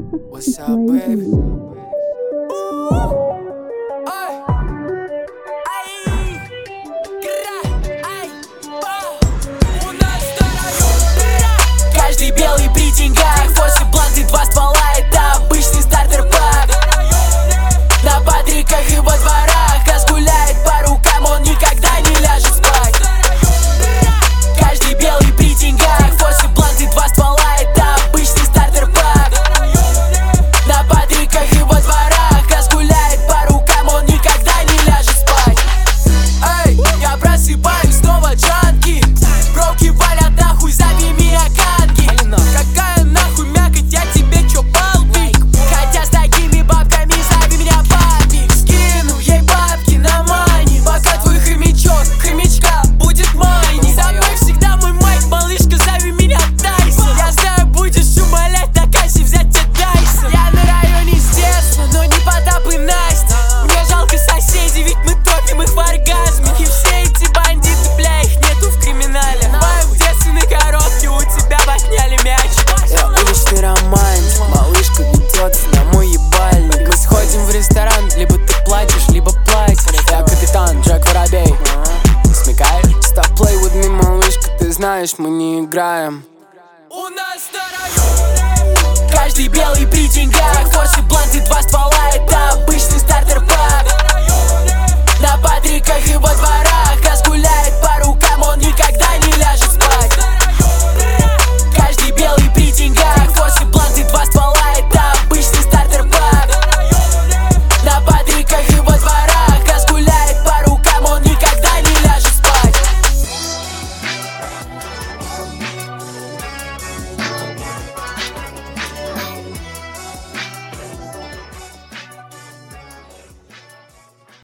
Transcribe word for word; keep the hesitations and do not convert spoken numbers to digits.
What's up, baby? Каждый белый при деньгах, после бланты два ствола, это обычный стартер-пак. На патриках и во дворах разгуляет по рукам, он никогда не ляжет спать. Каждый белый при деньгах, после бланты два ствола, это обычный стартер-пак. На патриках и во дворах разгуляет по рукам, он никогда не ляжет спать. Эй, я просыпаюсь, снова джанки. Броки валят нахуй, зови меня Канги. Какая нахуй мякоть, я тебе чё, балбик? Хотя с такими бабками зови меня папик. Скину ей бабки на мани, пока твой хомячок, хомячка будет майни. Со мной всегда мой майк, малышка, зови меня Тайсон. Я знаю, будешь умолять на кассе взять тебе Дайсон. Я на районе с детства, но не Потап и Настя. Мне жалко соседей, ведь мы топим их в оргазме. И все эти бандиты, бля, их нету в криминале. В детственной коробке у тебя отняли мяч. Я уличный романтик, малышка ведется на мой ебальник. Мы сходим в ресторан, либо ты плачешь, либо платишь. Я капитан Джек Воробей, смекаешь? Stop play with me, малышка, ты знаешь, мы не играем. У нас на районе каждый белый при деньгах, форсы, бланты, два ствола, это обычный стартер-пак. На патриках и во дворах